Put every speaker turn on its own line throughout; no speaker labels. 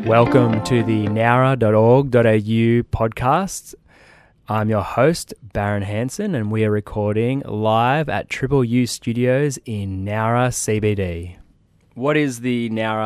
Welcome to the nowra.org.au podcast. I'm your host, Baron Hanson, and we are recording live at Triple U Studios in Nowra CBD. What is the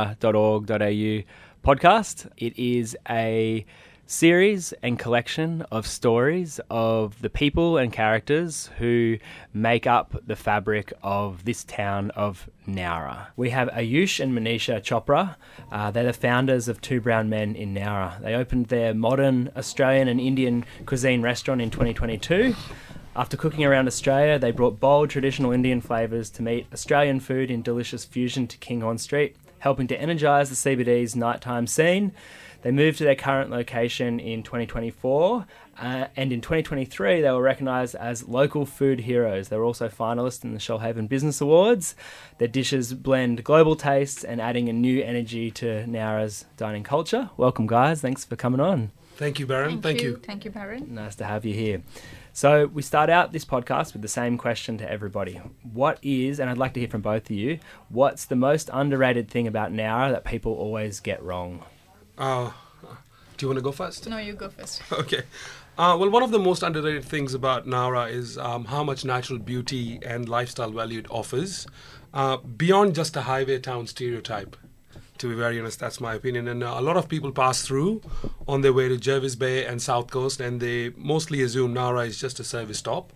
nowra.org.au podcast? It is a series and collection of stories of the people and characters who make up the fabric of this town of Nowra. We have Ayush and Manisha Chopra. They're the founders of Two Brown Men in Nowra. They opened their modern Australian and Indian cuisine restaurant in 2022. After cooking around Australia, they brought bold traditional Indian flavours to meet Australian food in delicious fusion to Kinghorn Street, helping to energise the CBD's nighttime scene. They moved to their current location in 2024, and in 2023 they were recognised as local food heroes. They were also finalists in the Shoalhaven Business Awards. Their dishes blend global tastes and adding a new energy to Nowra's dining culture. Welcome, guys. Thanks for coming on.
Thank you, Baron. Thank you.
Thank you, Baron.
Nice to have you here. So we start out this podcast with the same question to everybody. What is, and I'd like to hear from both of you, what's the most underrated thing about Nowra that people always get wrong?
Do you want to go first?
No, you go first.
Okay. Well, one of the most underrated things about Nowra is how much natural beauty and lifestyle value it offers, beyond just a highway town stereotype. To be very honest, that's my opinion. And a lot of people pass through on their way to Jervis Bay and South Coast, and they mostly assume Nowra is just a service stop.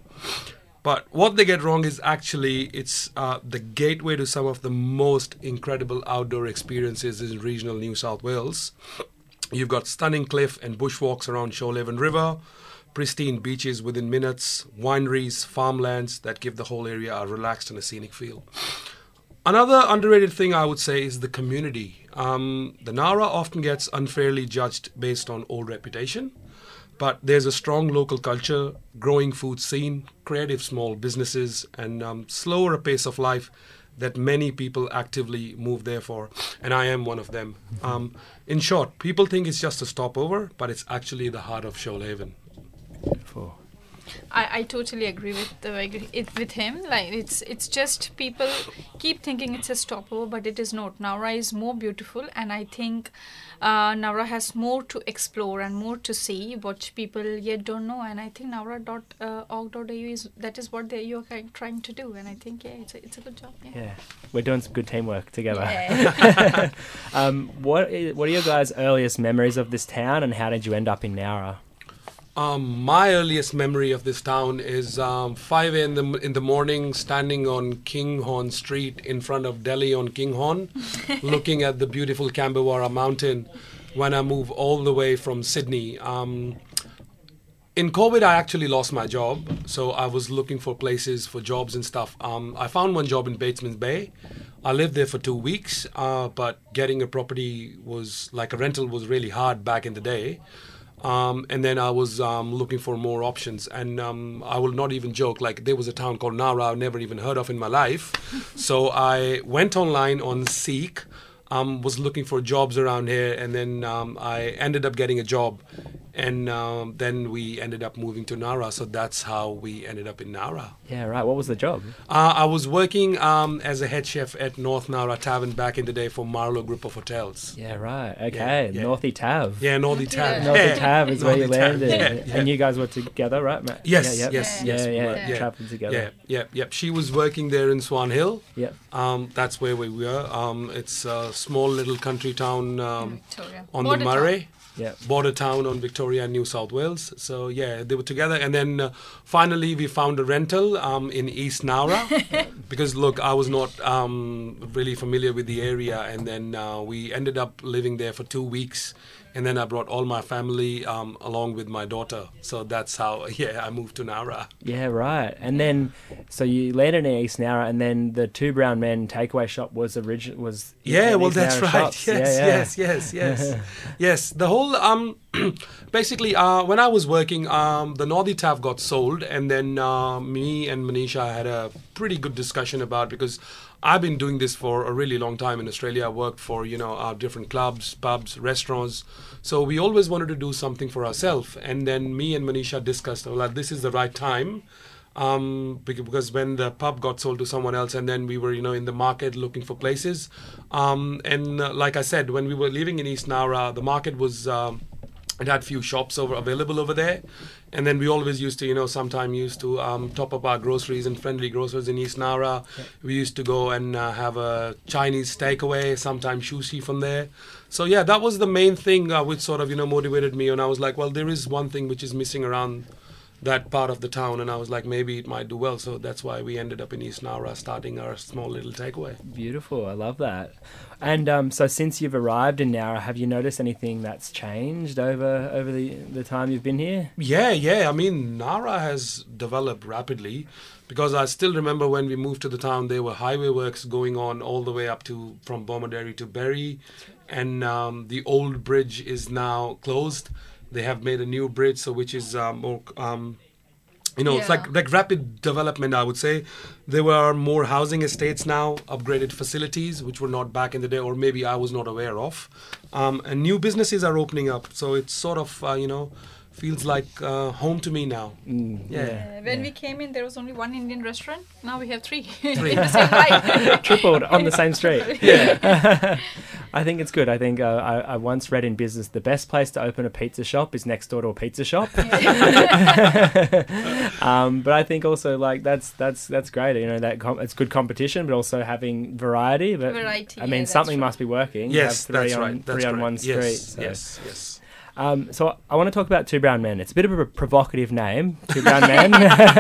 But what they get wrong is actually it's the gateway to some of the most incredible outdoor experiences in regional New South Wales. You've got stunning cliff and bushwalks around Shoalhaven River, pristine beaches within minutes, wineries, farmlands that give the whole area a relaxed and a scenic feel. Another underrated thing I would say is the community. The Nowra often gets unfairly judged based on old reputation. But there's a strong local culture, growing food scene, creative small businesses, and slower pace of life that many people actively move there for. And I am one of them. In short, people think it's just a stopover, but it's actually the heart of Shoalhaven.
Beautiful.
I totally agree with him. Like it's just people keep thinking it's a stopover, but it is not. Nowra is more beautiful, and I think Nowra has more to explore and more to see, what people yet don't know. And I think nowra.org.au is what you're trying to do. And I think it's a good job.
Yeah, we're doing some good teamwork together.
Yeah.
What are your guys' earliest memories of this town, and how did you end up in Nowra?
My earliest memory of this town is 5 a.m. in the morning, standing on Kinghorn Street in front of Delhi on Kinghorn, looking at the beautiful Kambawara mountain when I moved all the way from Sydney. In COVID, I actually lost my job, so I was looking for places for jobs and stuff. I found one job in Batesman's Bay. I lived there for 2 weeks, but getting a property was like a rental was really hard back in the day. And then I was looking for more options, and I will not even joke, like there was a town called Nowra I've never even heard of in my life. So I went online on Seek, was looking for jobs around here, and then I ended up getting a job, and then we ended up moving to Nowra. So that's how we ended up in Nowra.
Yeah, right. What was the job?
I was working as a head chef at North Nowra Tavern back in the day for Marlowe Group of Hotels.
Yeah, right. Okay,
Yeah.
Northie Tav.
Yeah, Northie Tav.
Northie Tav is where you
Northie Tav.
landed.
Yeah.
And you guys were together, right, Matt?
Yes,
Yeah,
yes.
Yeah,
we were. Yeah.
travelling together.
Yep. She was working there in Swan Hill.
Yep.
That's where we were. It's a small little country town
Victoria.
on
Border
the Murray.
Yeah.
Border town on Victoria and New South Wales. So yeah, they were together, and then finally we found a rental in East Nowra because look, I was not really familiar with the area, and then we ended up living there for 2 weeks. And then I brought all my family along with my daughter. So that's how, I moved to Nowra.
Yeah, right. And then, so you landed in East Nowra, and then the Two Brown Men takeaway shop was
Yeah, well,
East
that's
Nowra
right.
shops.
Yes. The whole, basically, when I was working, the Northie Tav got sold. And then me and Manisha had a pretty good discussion about, because I've been doing this for a really long time in Australia. I worked for, different clubs, pubs, restaurants. So we always wanted to do something for ourselves. And then me and Manisha discussed, well, this is the right time. because when the pub got sold to someone else, and then we were, in the market looking for places. Like I said, when we were living in East Nowra, the market was, it had few shops available over there. And then we always used to, top up our groceries in Friendly Grocers in East Nowra. Yeah. We used to go and have a Chinese takeaway, sometimes sushi from there. So yeah, that was the main thing which sort of, motivated me. And I was like, well, there is one thing which is missing around that part of the town, and I was like, maybe it might do well. So that's why we ended up in East Nowra starting our small little takeaway.
Beautiful, I love that. And so since you've arrived in Nowra, have you noticed anything that's changed over the time you've been here?
Yeah. I mean, Nowra has developed rapidly, because I still remember when we moved to the town, there were highway works going on all the way up to from Bomaderry to Berry, and the old bridge is now closed. They have made a new bridge, so which is more, it's like rapid development, I would say. There were more housing estates now, upgraded facilities, which were not back in the day, or maybe I was not aware of. And new businesses are opening up, so it's sort of, feels like home to me now.
When we came in, there was only one Indian restaurant. Now we have three. In the same line.
Tripled on the same street.
Yeah.
I think it's good. I think I once read in business, the best place to open a pizza shop is next door to a pizza shop. But I think also that's great. It's good competition, but also having variety. But
variety.
I mean, something must be working.
Yes,
that's
right.
Three on one street.
Yes, yes.
So I want to talk about Two Brown Men. It's a bit of a provocative name, Two Brown Men.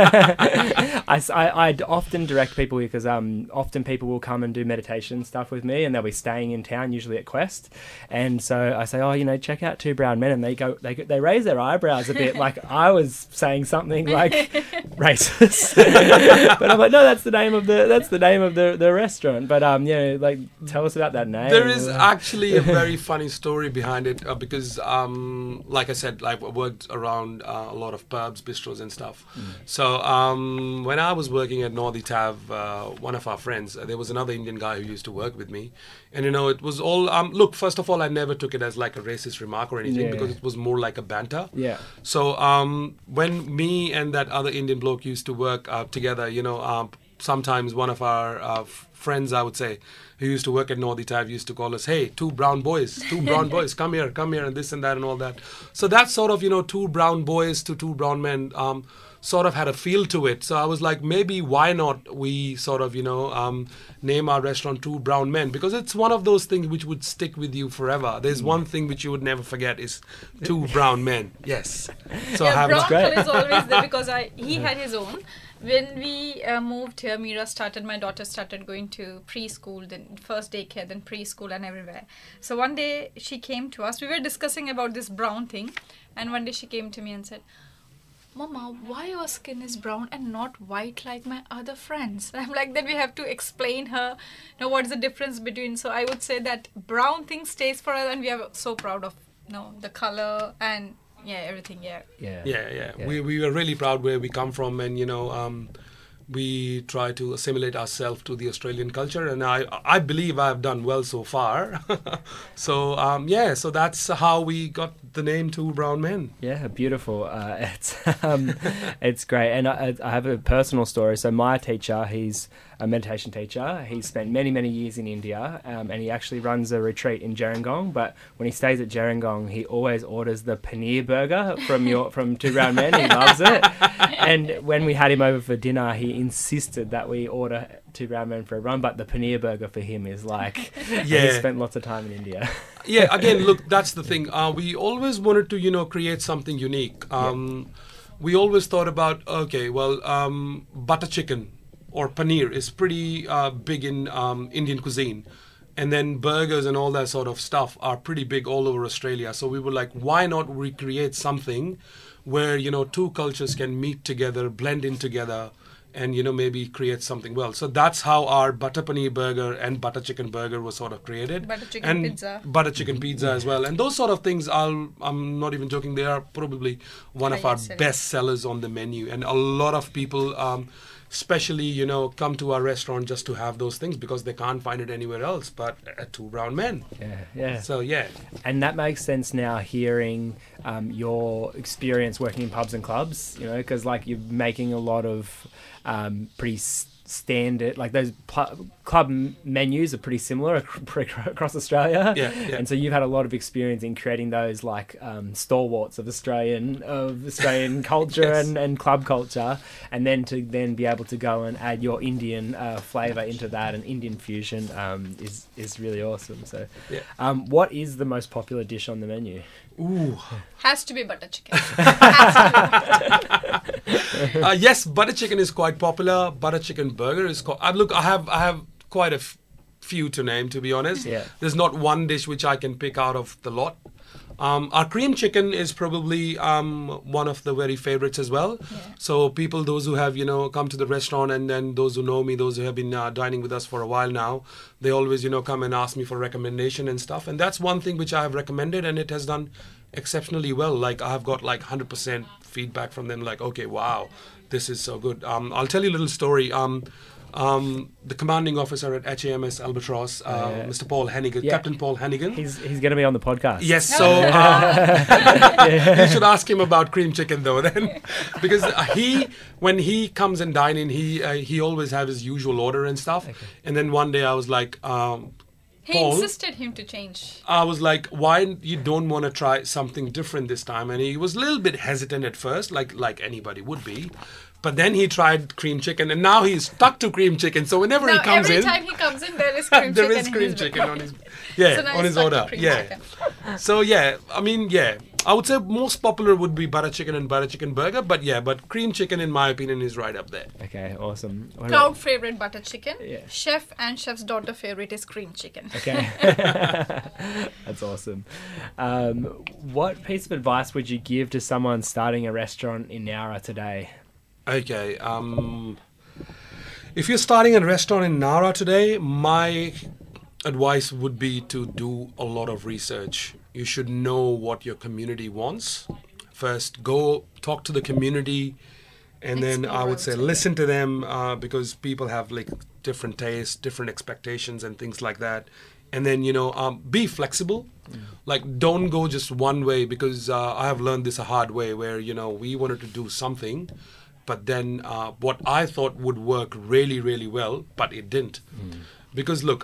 I often direct people here because often people will come and do meditation stuff with me, and they'll be staying in town, usually at Quest. And so I say, check out Two Brown Men, and they raise their eyebrows a bit, like I was saying something like racist. But I'm like, no, that's the name of the restaurant. But tell us about that name.
There is actually a very funny story behind it because. Like I said, I worked around a lot of pubs, bistros and stuff. So when I was working at Northey Tav, one of our friends, there was another Indian guy who used to work with me. And, it was all, look, first of all, I never took it as like a racist remark or anything because it was more like a banter.
Yeah.
So when me and that other Indian bloke used to work together, sometimes one of our friends, I would say, who used to work at Northey Tav used to call us, hey, two brown boys, come here, and this and that and all that. So that sort of, two brown boys to two brown men sort of had a feel to it. So I was like, maybe why not we sort of, name our restaurant Two Brown Men, because it's one of those things which would stick with you forever. There's one thing which you would never forget is Two Brown Men. Yes.
So brown color is always there because he had his own. When we moved here, my daughter started going to preschool, then first daycare, then preschool and everywhere. So one day she came to us. We were discussing about this brown thing. And one day she came to me and said, Mama, why your skin is brown and not white like my other friends? I'm like, then we have to explain her, what's the difference between. So I would say that brown thing stays for us, and we are so proud of the color and everything.
Yeah. We were really proud where we come from, and we try to assimilate ourselves to the Australian culture, and I believe I've done well so far. So so that's how we got the name Two Brown Men.
Yeah, beautiful. It's great, and I have a personal story. So my teacher, he's a meditation teacher. He's spent many, many years in India, and he actually runs a retreat in Gerringong. But when he stays at Gerringong, he always orders the paneer burger from Two Brown Men. He loves it. And when we had him over for dinner, he insisted that we order Two Brown Men for everyone. But the paneer burger for him is like, he spent lots of time in India.
Yeah, again, look, that's the thing. We always wanted to, create something unique. We always thought about, butter chicken or paneer is pretty big in Indian cuisine. And then burgers and all that sort of stuff are pretty big all over Australia. So we were like, why not recreate something where, two cultures can meet together, blend in together, and, maybe create something well. So that's how our butter paneer burger and butter chicken burger was sort of created.
Butter chicken pizza.
Butter chicken pizza as well. And those sort of things, I'm not even joking, they are probably one of our best sellers on the menu. And a lot of people specially, come to our restaurant just to have those things because they can't find it anywhere else but at Two Brown Men.
Yeah.
So, yeah.
And that makes sense now, hearing your experience working in pubs and clubs, because like you're making a lot of pretty standard, like those club menus are pretty similar across Australia.
Yeah.
And so you've had a lot of experience in creating those like stalwarts of Australian culture
Yes.
and club culture, and then to be able to go and add your Indian flavour into that, and Indian fusion is really awesome. So,
Yeah.
what is the most popular dish on the menu?
Ooh.
Has to be butter chicken.
Yes, butter chicken is quite popular. Butter chicken burger is look, I have quite a few to name, to be honest.
Yeah.
There's not one dish which I can pick out of the lot. Our cream chicken is probably one of the very favorites as well.
Yeah.
So people, those who have come to the restaurant, and then those who know me, those who have been dining with us for a while now, they always come and ask me for recommendation and stuff. And that's one thing which I have recommended, and it has done exceptionally well. Like I have got like 100% feedback from them. Like, okay, wow, this is so good. I'll tell you a little story. The commanding officer at HAMS Albatross, Mr. Paul Hennigan,
Yeah.
Captain Paul Hennigan.
He's going to be on the podcast.
Yes, so you should ask him about cream chicken though, then, because when he comes and dine in, he always have his usual order and stuff.
Okay.
And then one day I was like,
He
Paul,
insisted him to change.
I was like, why you don't want to try something different this time? And he was a little bit hesitant at first, like anybody would be. But then he tried cream chicken, and now he's stuck to cream chicken. So whenever he comes
every
in,
time he comes in, there is cream
there
chicken.
is
in
cream
his
chicken
menu.
on his
So now
on
he's
his
stuck to
order.
cream
Yeah.
chicken.
So I would say most popular would be butter chicken and butter chicken burger. But cream chicken, in my opinion, is right up there.
Okay, awesome. What
Crowd
about-
favorite butter chicken.
Yeah.
Chef and chef's daughter favorite is cream chicken.
Okay. That's awesome. What piece of advice would you give to someone starting a restaurant in Nowra today?
Okay. If you're starting a restaurant in Nowra today, my advice would be to do a lot of research. You should know what your community wants. First, go talk to the community, and then I would say listen to them, because people have like different tastes, different expectations, and things like that. And then be flexible. Like, don't go just one way, because I have learned this a hard way, where we wanted to do something, but then what I thought would work really, really well, but it didn't. Because look,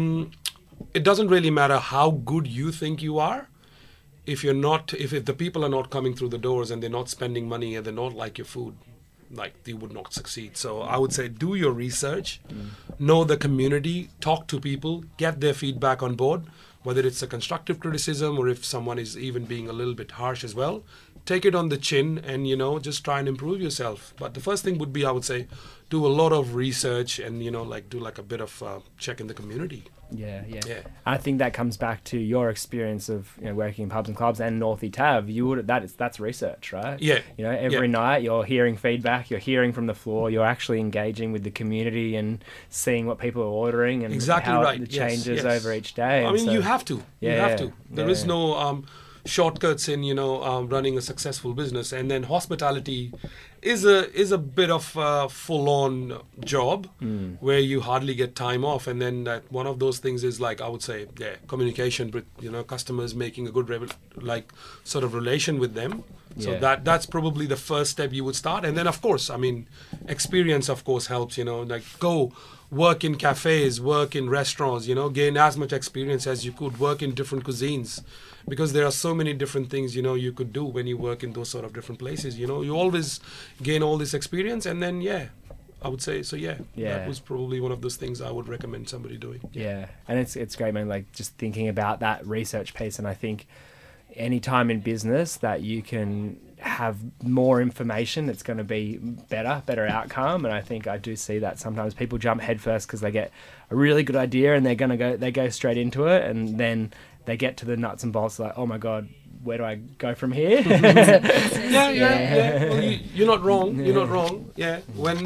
it doesn't really matter how good you think you are. If the people are not coming through the doors and they're not spending money and they don't like your food, like, you would not succeed. So I would say do your research, know the community, talk to people, get their feedback on board, whether it's a constructive criticism or if someone is even being a little bit harsh as well. Take it on the chin and, just try and improve yourself. But the first thing would be, I would say, do a lot of research and, do like a bit of check in the community.
Yeah.
Yeah.
I think that comes back to your experience of working in pubs and clubs and Northie Tav. That's research, right?
Yeah.
Every night you're hearing feedback, you're hearing from the floor, you're actually engaging with the community and seeing what people are ordering and
Exactly
how
right.
the
Yes,
changes
yes.
over each day.
I
And
mean,
so-
you have to. You have to. There is
Yeah.
no shortcuts in running a successful business. And then hospitality is a bit of a full-on job where you hardly get time off. And then one of those things is, like, I would say, communication with customers, making a good sort of relation with them. So
Yeah.
that's probably the first step you would start. And then, of course, I mean, experience, of course, helps. Like, go work in cafes, work in restaurants, gain as much experience as you could, work in different cuisines, because there are so many different things, you could do when you work in those sort of different places. You always gain all this experience, and then, I would say, so that was probably one of those things I would recommend somebody doing.
Yeah, and it's great, man. Like, just thinking about that research piece, and I think any time in business that you can have more information, it's going to be better outcome. And I think I do see that sometimes people jump headfirst because they get a really good idea and they go straight into it, and then they get to the nuts and bolts, like, oh my god, where do I go from here?
Yeah. Well, you're not wrong. You're not wrong. Yeah.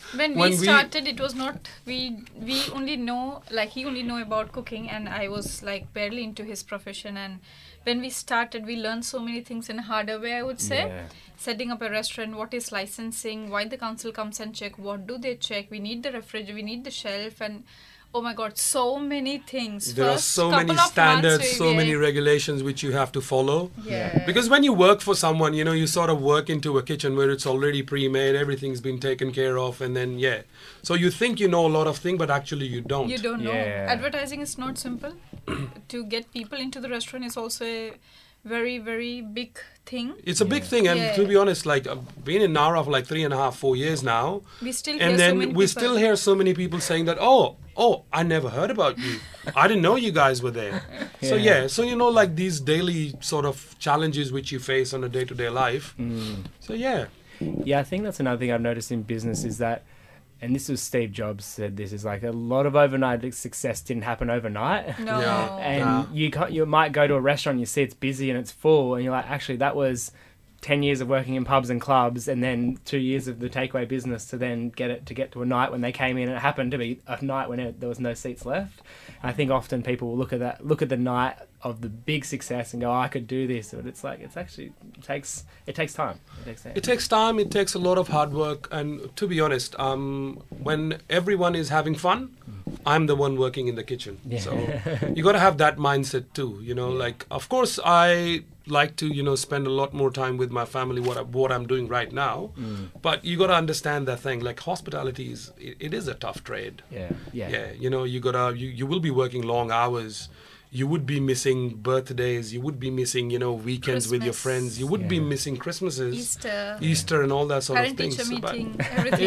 When we started, it was not, we only know, like he only know about cooking, and I was like barely into his profession. And when we started, we learned so many things in a harder way, I would say.
Yeah.
Setting up a restaurant, what is licensing, why the council comes and check, what do they check, we need the refrigerator, we need the shelf, and oh my god, so many things.
There are
First
so
couple
many
of
standards,
months
so many regulations which you have to follow.
Yeah.
Because when you work for someone, you know, you sort of work into a kitchen where it's already pre-made, everything's been taken care of, and then, yeah. So you think you know a lot of things, but actually you don't.
You don't know.
Yeah.
Advertising is not simple. To get people into the restaurant is also a very, very big thing.
It's a big thing, and to be honest, like I've been in Nowra for like 3.5, 4 years now,
We still hear
and
so
then
many
we
people.
still hear so many people saying that, oh, I never heard about you. I didn't know you guys were there. So
Yeah.
so you know, like these daily sort of challenges which you face on a day-to-day life. So yeah.
Yeah, I think that's another thing I've noticed in business is that, and this was Steve Jobs said this, is like a lot of overnight success didn't happen overnight.
No.
Yeah.
And you might go to a restaurant and you see it's busy and it's full, and you're like, actually, that was 10 years of working in pubs and clubs, and then 2 years of the takeaway business to then get to a night when they came in, and it happened to be a night when there was no seats left. I think often people will look at the night of the big success and go, I could do this, but it's like it takes time.
It takes time, it takes a lot of hard work, and to be honest, when everyone is having fun, I'm the one working in the kitchen.
Yeah.
So you got to have that mindset too, you know, like of course I like to, you know, spend a lot more time with my family, what I'm doing right now, but you got to understand that thing, like hospitality it is a tough trade.
Yeah.
You know, you will be working long hours. You would be missing birthdays. You would be missing, you know, weekends with your
Christmas.
friends. You would be missing Christmases,
Easter,
and all that sort of things.
parent-teacher
So,
meeting, everything.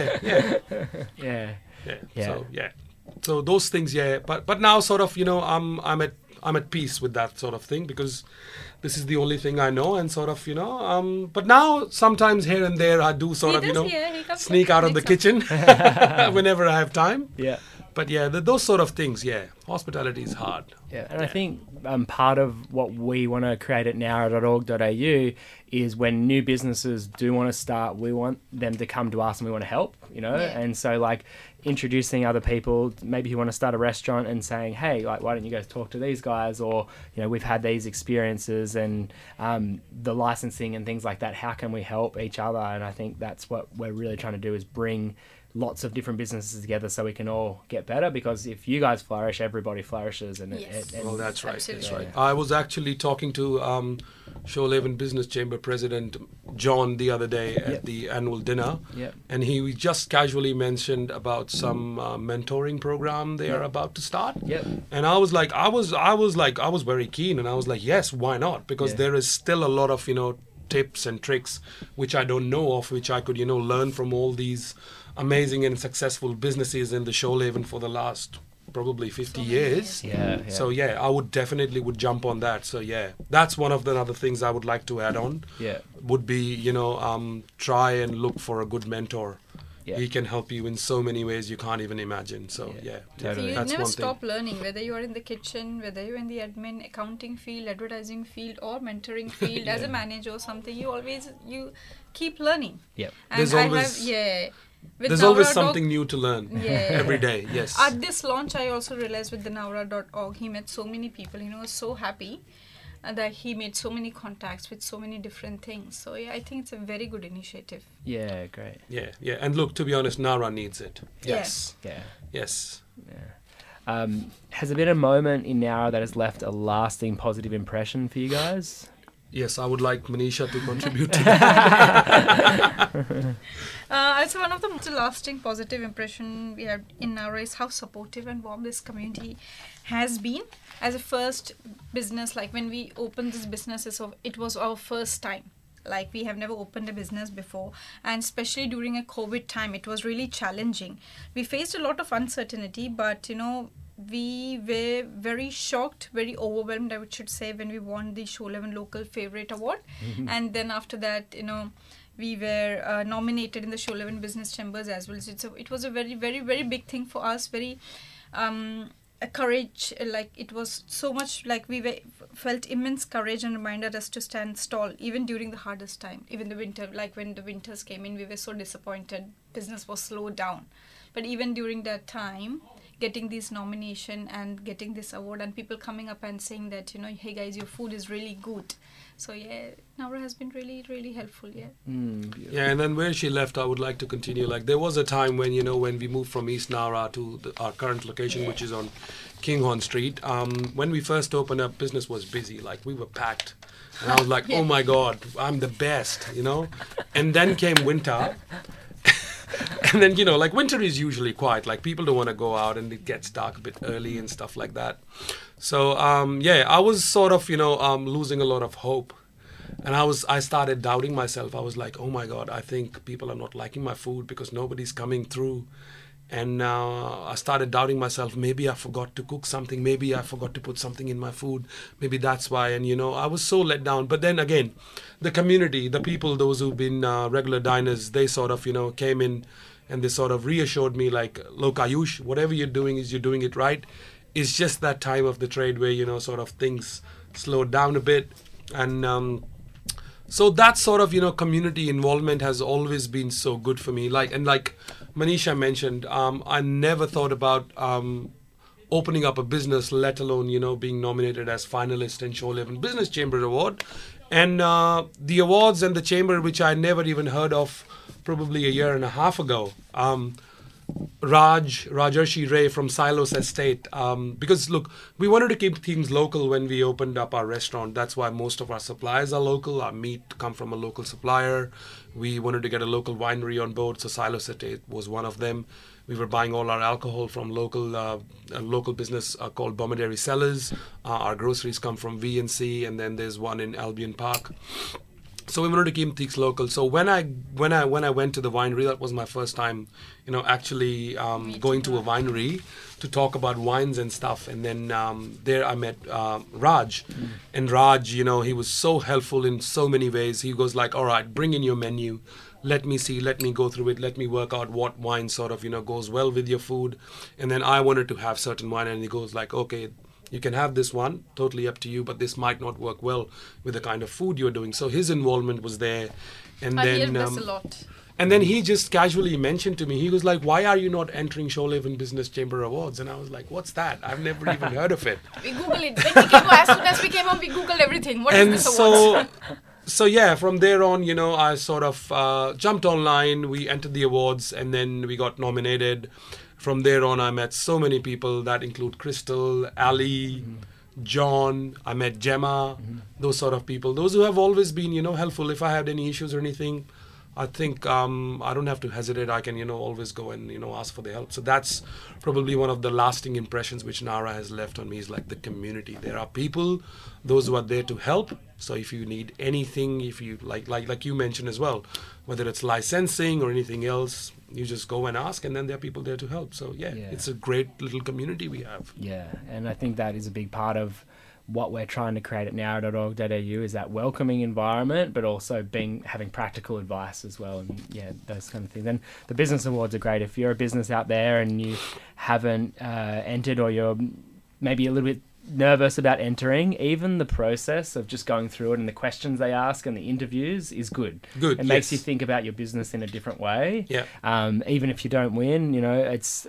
yeah.
Yeah.
So those things, But now, sort of, you know, I'm at peace with that sort of thing because this is the only thing I know, and sort of, you know, but now sometimes here and there I do sort
He
of, you
does,
know,
he comes
sneak out of the
sneaks
kitchen whenever I have time.
Yeah.
But yeah, those sort of things, hospitality is hard.
Yeah, and I think part of what we want to create at nowra.org.au is when new businesses do want to start, we want them to come to us and we want to help, you know?
Yeah.
And so, like, introducing other people, maybe who want to start a restaurant and saying, hey, like, why don't you guys talk to these guys? Or, you know, we've had these experiences and the licensing and things like that. How can we help each other? And I think that's what we're really trying to do is bring lots of different businesses together so we can all get better, because if you guys flourish, everybody flourishes. And
Yes.
Well, that's right.
Absolutely.
That's right. I was actually talking to Shoalhaven Business Chamber President John the other day at the annual dinner, and he just casually mentioned about some mentoring program they are about to start. And I was very keen, and I was like, yes, why not? Because there is still a lot of, you know, tips and tricks which I don't know of, which I could, you know, learn from all these amazing and successful businesses in the Shoalhaven for the last probably 50 years. So I would definitely jump on that. So that's one of the other things I would like to add on. Would be, you know, try and look for a good mentor. He can help you in so many ways you can't even imagine. So
So you
that's
never
one
stop learning, whether you are in the kitchen, whether you're in the admin, accounting field, advertising field, or mentoring field as a manager or something. You keep learning. And
There's always
with
there's always
Nowra
something new to learn every day. Yes.
At this launch, I also realized with the Nowra.org, he met so many people. He was so happy that he made so many contacts with so many different things. So I think it's a very good initiative.
Yeah, great.
Yeah. And look, to be honest, Nowra needs it. Yes.
Yes. Has there been a moment in Nowra that has left a lasting positive impression for you guys?
Yes, I would like Manisha to contribute to that.
It's one of the most lasting positive impression we have in Nowra is how supportive and warm this community has been. As a first business, like when we opened this business, it was our first time. Like we have never opened a business before, and especially during a COVID time, it was really challenging. We faced a lot of uncertainty, but you know, we were very shocked, very overwhelmed, I should say, when we won the Shoalhaven Local Favorite Award. And then after that, you know, we were nominated in the Shoalhaven Business Chambers as well. So it was a very, very, very big thing for us. Very, a courage, like it was so much like felt immense courage and reminded us to stand tall even during the hardest time, even the winter, like when the winters came in, we were so disappointed, business was slowed down, but even during that time, getting this nomination and getting this award and people coming up and saying that, you know, hey guys, your food is really good. So yeah, Nowra has been really, really helpful. Yeah.
Yeah, and then where she left, I would like to continue. Like there was a time when, you know, when we moved from East Nowra to our current location, which is on Kinghorn Street. When we first opened up, business was busy. Like we were packed, and I was like, oh my God, I'm the best, you know. And then came winter. And then, you know, like winter is usually quiet. Like people don't want to go out and it gets dark a bit early and stuff like that. So, yeah, I was sort of, you know, losing a lot of hope. And I started doubting myself. I was like, oh my God, I think people are not liking my food because nobody's coming through. And I started doubting myself. Maybe I forgot to cook something. Maybe I forgot to put something in my food. Maybe that's why. And, you know, I was so let down. But then again, the community, the people, those who've been regular diners, they sort of, you know, came in and they sort of reassured me like, look, Ayush, whatever you're doing you're doing it right. It's just that time of the trade where, you know, sort of things slowed down a bit. And so that sort of, you know, community involvement has always been so good for me. Like Manisha mentioned, I never thought about opening up a business, let alone, you know, being nominated as finalist in Shoalhaven Business Chamber Award. And the awards and the chamber, which I never even heard of probably a year and a half ago. Rajarshi Ray from Silos Estate. Because look, we wanted to keep things local when we opened up our restaurant. That's why most of our suppliers are local. Our meat come from a local supplier. We wanted to get a local winery on board, so Silos Estate was one of them. We were buying all our alcohol from a local business called Bombaderi Cellars. Our groceries come from V&C, and then there's one in Albion Park. So we wanted to keep things local. So when I went to the winery, that was my first time, you know, actually going to a winery to talk about wines and stuff. And then there I met Raj. And Raj, you know, he was so helpful in so many ways. He goes like, all right, bring in your menu. Let me see, let me go through it. Let me work out what wine sort of, you know, goes well with your food. And then I wanted to have certain wine. And he goes like, okay, you can have this one, totally up to you, but this might not work well with the kind of food you're doing. So his involvement was there. And
I
then
hear this a lot.
And then he just casually mentioned to me, he was like, why are you not entering Shoalhaven Business Chamber Awards? And I was like, what's that? I've never even heard of it.
We Googled it. When we came, as soon as we came home, we Googled everything. What is this awards?
So yeah, from there on, you know, I sort of jumped online. We entered the awards and then we got nominated. From there on, I met so many people that include Crystal, Ali, John. I met Gemma, those sort of people. Those who have always been, you know, helpful. If I had any issues or anything, I think I don't have to hesitate. I can, you know, always go and, you know, ask for the help. So that's probably one of the lasting impressions which Nowra has left on me is like the community. There are people, those who are there to help. So if you need anything, if you like you mentioned as well, whether it's licensing or anything else, you just go and ask, and then there are people there to help. So yeah, it's a great little community we have.
Yeah, and I think that is a big part of what we're trying to create at nowra.org.au is that welcoming environment, but also having practical advice as well, and yeah, those kind of things. And the business awards are great. If you're a business out there and you haven't entered, or you're maybe a little bit nervous about entering, even the process of just going through it and the questions they ask and the interviews is good. It makes you think about your business in a different way.
Yeah.
Even if you don't win, you know, it's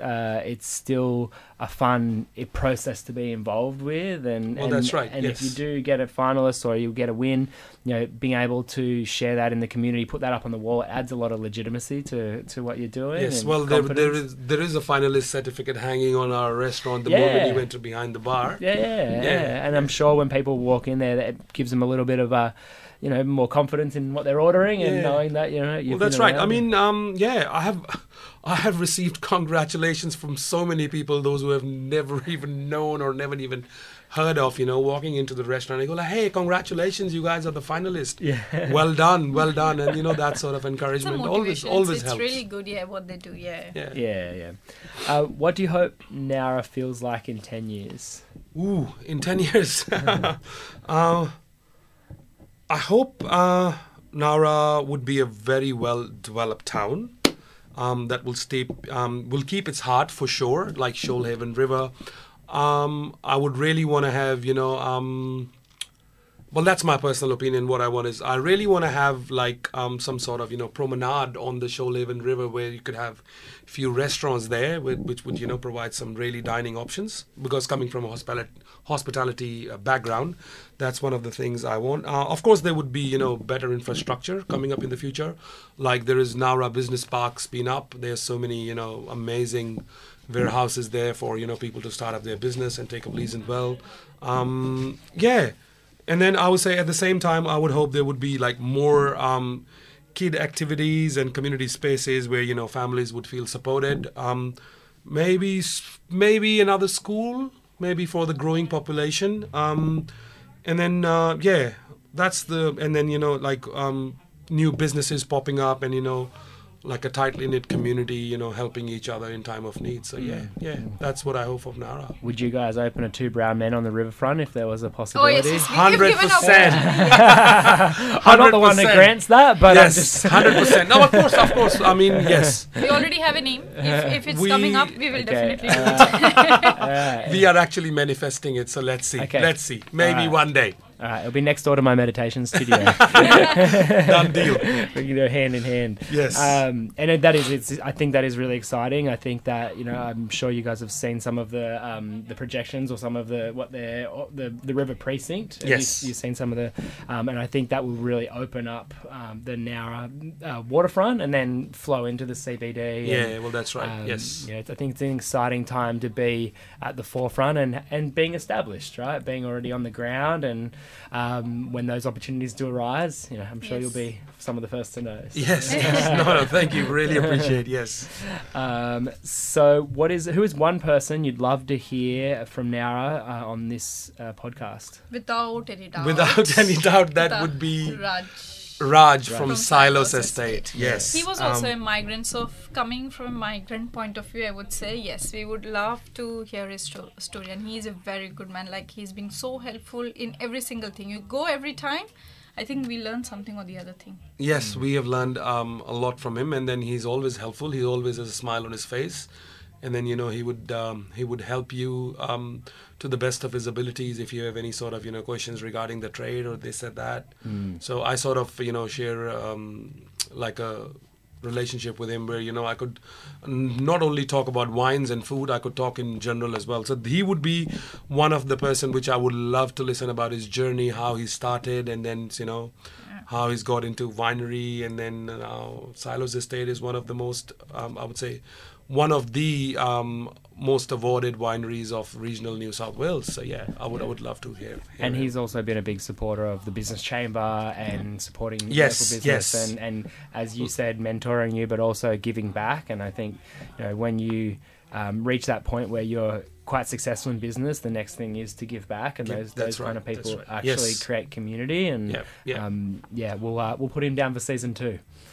still a fun process to be involved with. And
that's right.
And if you do get a finalist or you get a win, you know, being able to share that in the community, put that up on the wall, adds a lot of legitimacy to what you're doing.
Yes, well, there is a finalist certificate hanging on our restaurant the moment you enter behind the bar.
Yeah. And I'm sure when people walk in there, that gives them a little bit of you know, more confidence in what they're ordering and knowing that, you know, you've
that's right. I mean, I have received congratulations from so many people, those who have never even known or never even heard of, you know, walking into the restaurant. They go like, hey, congratulations, you guys are the finalists. Yeah. Well done. And, you know, that sort of encouragement always helps.
It's really good, what they do,
Yeah. What do you hope Nowra feels like in 10 years?
Ooh, in 10 years. I hope Nowra would be a very well-developed town that will keep its heart for sure, like Shoalhaven River. I would really want to have, well, that's my personal opinion. What I want is, I really want to have like some sort of, promenade on the Shoalhaven River where you could have a few restaurants there, which would, provide some really dining options. Because coming from a hospitality background, that's one of the things I want. Of course, there would be, better infrastructure coming up in the future. Like there is Nowra Business Park spin up. There's so many, amazing warehouses there for, people to start up their business and take up lease and well. Yeah. And then I would say at the same time, I would hope there would be like more kid activities and community spaces where, families would feel supported. Maybe another school, maybe for the growing population. And then, and then, like new businesses popping up and, like a tightly knit community, helping each other in time of need. So that's what I hope of Nowra.
Would you guys open a Two Brown Men on the riverfront if there was a possibility?
Oh, yes,
100%.
I'm not the one who grants that, but
yes, 100%. No, of course. I mean, yes.
We already have a name. If it's coming up, we will definitely do it.
We are actually manifesting it, so let's see.
Okay.
Let's see. Maybe one day.
All right, it'll be next door to my meditation studio.
Done deal.
We can go hand in hand.
Yes.
And I think that is really exciting. I think that I'm sure you guys have seen some of the projections or some of the river precinct.
Yes.
You've seen some of the, and I think that will really open up the Nowra waterfront and then flow into the CBD.
Yeah, well, that's right. Yes.
I think it's an exciting time to be at the forefront and being established, right? Being already on the ground and. When those opportunities do arise, I'm sure you'll be some of the first to know.
Yes. No, thank you. Really appreciate. Yes.
So, who is one person you'd love to hear from Nowra on this podcast?
Without any doubt.
Without any doubt, that would be Raj from Silos Estate. Yes.
He was also a migrant, so coming from a migrant point of view, I would say yes, we would love to hear his story. And he is a very good man. Like, he's been so helpful in every single thing. You go every time, I think we learn something or the other thing.
Yes, we have learned a lot from him, and then he's always helpful. He always has a smile on his face. And then, he would help you to the best of his abilities if you have any sort of, questions regarding the trade or this or that. So I sort of, share like a relationship with him where, I could not only talk about wines and food, I could talk in general as well. So he would be one of the person which I would love to listen about his journey, how he started, and then, how he's got into winery. And then Silos Estate is one of the most, I would say, one of the most awarded wineries of regional New South Wales. So I would love to hear
and
him.
He's also been a big supporter of the business chamber and supporting local business and as you said, mentoring you, but also giving back. And I think when you reach that point where you're quite successful in business, the next thing is to give back, and those kind of people actually create community. And we'll put him down for season 2.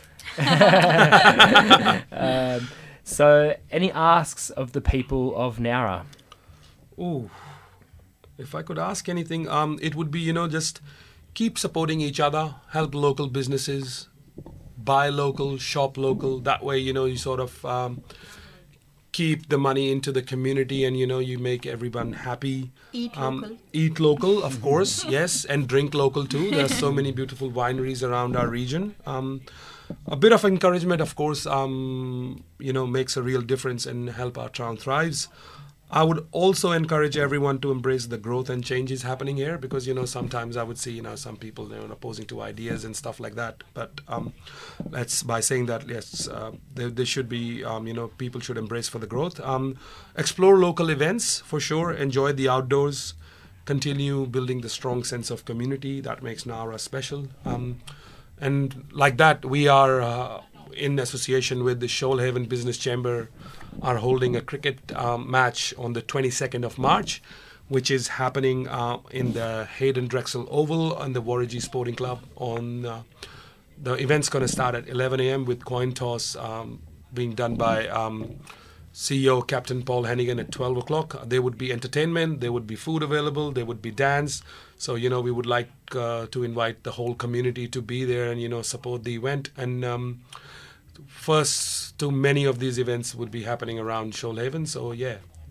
So, any asks of the people of Nowra?
Ooh, if I could ask anything, it would be, just keep supporting each other, help local businesses, buy local, shop local. That way, you sort of keep the money into the community and, you make everyone happy.
Eat local.
Eat local, of course, yes, and drink local too. There's so many beautiful wineries around our region. A bit of encouragement, of course, makes a real difference and help our town thrives. I would also encourage everyone to embrace the growth and changes happening here because, sometimes I would see, some people opposing to ideas and stuff like that. But by saying that, yes, there should be, people should embrace for the growth. Explore local events, for sure. Enjoy the outdoors. Continue building the strong sense of community that makes Nowra special. And like that, we are in association with the Shoalhaven Business Chamber are holding a cricket match on the 22nd of March, which is happening in the Hayden Drexel Oval and the Warragee Sporting Club. The event's going to start at 11 a.m. with coin toss being done by CEO Captain Paul Hennigan at 12 o'clock. There would be entertainment, there would be food available, there would be dance. So, we would like to invite the whole community to be there and, support the event. And first, too many of these events would be happening around Shoalhaven. So,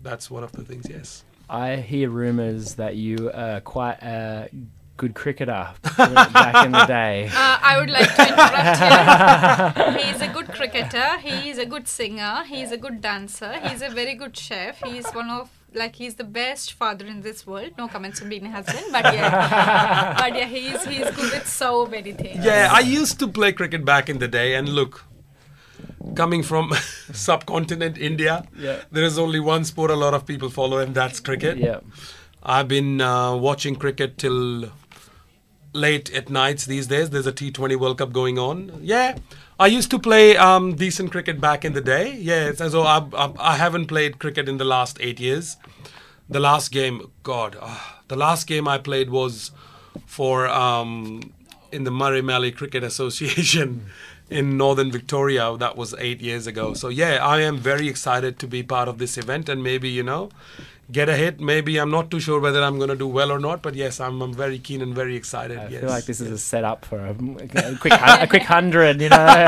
that's one of the things. Yes.
I hear rumours that you are quite a good cricketer back in the day.
I would like to interrupt here. He's a good cricketer. He's a good singer. He's a good dancer. He's a very good chef. He's he's the best father in this world. No comments from being a husband, but yeah, he's good with so many things.
Yeah, I used to play cricket back in the day, and look, coming from subcontinent India, there is only one sport a lot of people follow, and that's cricket.
Yeah.
I've been watching cricket till late at nights these days. There's a T20 World Cup going on. Yeah, I used to play decent cricket back in the day. Yeah, so I haven't played cricket in the last 8 years. The last game, the last game I played was for in the Murray Mallee Cricket Association in Northern Victoria. That was 8 years ago. So yeah, I am very excited to be part of this event and maybe, get a hit. Maybe I'm not too sure whether I'm going to do well or not, but yes, I'm very keen and very excited.
I feel like this is a setup for a quick 100.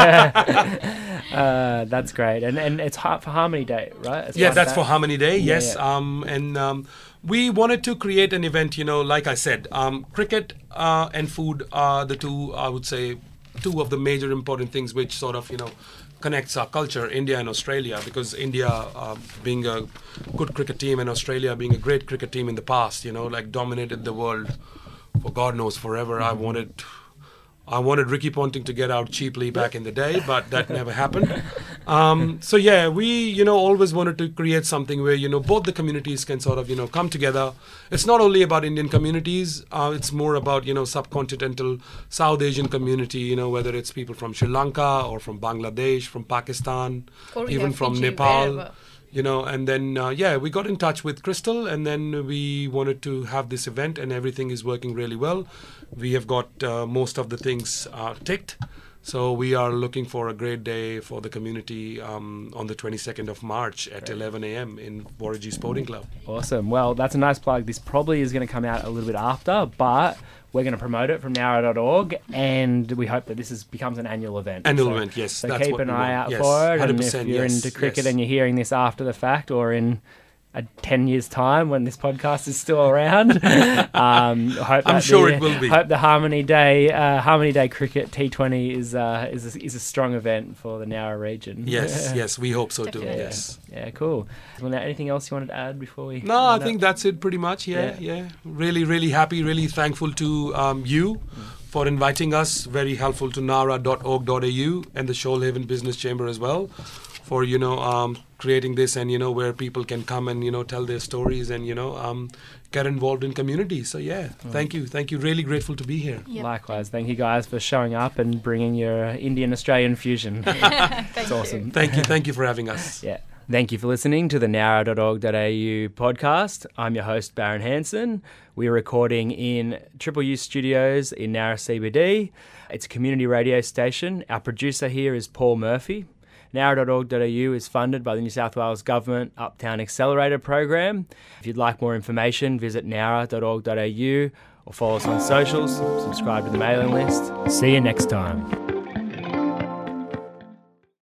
That's great, and it's for Harmony Day, right?
That's for Harmony Day. Yes, and we wanted to create an event. Like I said, cricket and food are the two. I would say two of the major important things which sort of connects our culture, India and Australia, because India being a good cricket team and Australia being a great cricket team in the past, dominated the world for God knows forever. Mm-hmm. I wanted Ricky Ponting to get out cheaply back in the day, but that never happened. So yeah, we always wanted to create something where both the communities can sort of come together. It's not only about Indian communities, it's more about subcontinental South Asian community, whether it's people from Sri Lanka or from Bangladesh, from Pakistan,
Korea,
even from
Fiji,
Nepal.
wherever.
And then we got in touch with Crystal, and then we wanted to have this event, and everything is working really well. We have got most of the things ticked. So we are looking for a great day for the community on the 22nd of March at 11 a.m. in Warragy Sporting Club.
Awesome. Well, that's a nice plug. This probably is going to come out a little bit after, but we're going to promote it from nowra.org, and we hope that this becomes an annual event.
Event, yes.
So
that's
keep an eye out
yes,
for it.
100%,
and if you're into cricket and you're hearing this after the fact or in 10 years' time when this podcast is still around,
I'm sure it will be.
Hope the Harmony Day Cricket T20 is a strong event for the Nowra region.
Yes, we hope so too.
Definitely.
Yes.
Yeah, cool. Well, now, anything else you wanted to add before we?
No, I think that's it pretty much. Yeah. Really, really happy, really thankful to you for inviting us. Very helpful to nowra.org.au and the Shoalhaven Business Chamber as well for creating this and where people can come and tell their stories and get involved in community. So thank you. Really grateful to be here.
Yep.
Likewise, thank you guys for showing up and bringing your Indian Australian fusion. It's awesome.
Thank you for having us.
Yeah. Thank you for listening to the nowra.org.au podcast. I'm your host, Baron Hanson. We're recording in Triple U Studios in Nowra CBD. It's a community radio station. Our producer here is Paul Murphy. Nowra.org.au is funded by the New South Wales Government Uptown Accelerator Program. If you'd like more information, visit nowra.org.au or follow us on socials, subscribe to the mailing list. See you next time.